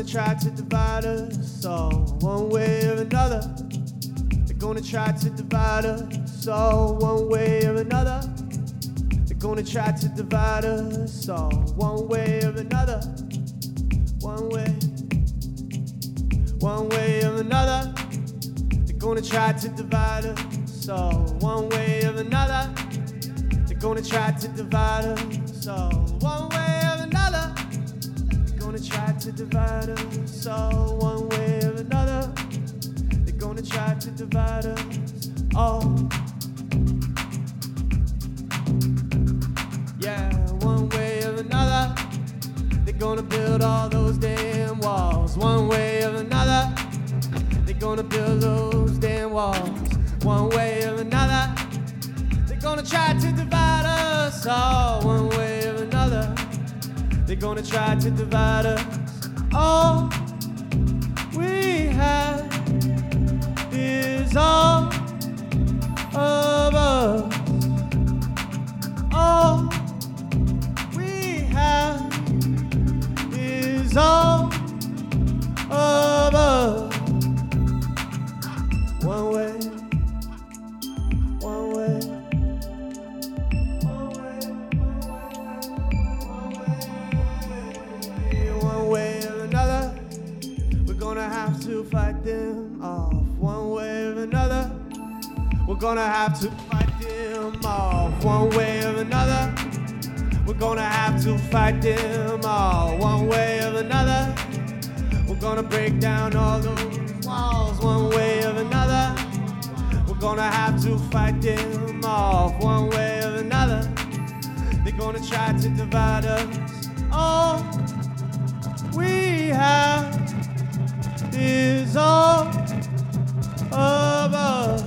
gonna try to divide us all one way or another. They're gonna try to divide us all one way or another. They're gonna try to divide us all one way or another. One way or another. They're gonna try to divide us all one way or another. They're gonna try to divide us all one way or another. They're gonna try to divide us all one way or another. They're gonna try to divide us all. Yeah, one way or another. They're gonna build all those damn walls. One way or another. They're gonna build those damn walls. One way or another. They're gonna try to divide us all. One way or another. They're gonna try to divide us. All we have is all of us. All we have is all of us. One way, one way, one way or another. We're gonna have to fight them off. One way or another. We're gonna have to fight them off. One way or another. We're gonna have to fight them all. One way or another. We're gonna break down all those walls. One way or another. We're gonna have to fight them off. One way or another. They're gonna try to divide us. All we have is all of us.